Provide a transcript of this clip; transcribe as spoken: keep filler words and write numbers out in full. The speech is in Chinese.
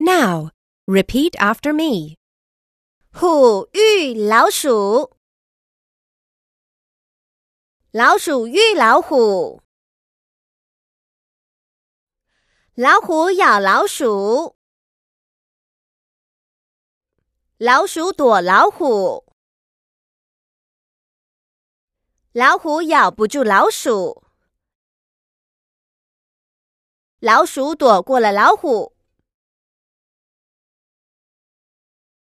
Now, repeat after me. 虎遇老鼠，老鼠遇老虎，老虎咬老鼠，老鼠躲老虎，老虎咬不住老鼠，老鼠躲过了老虎。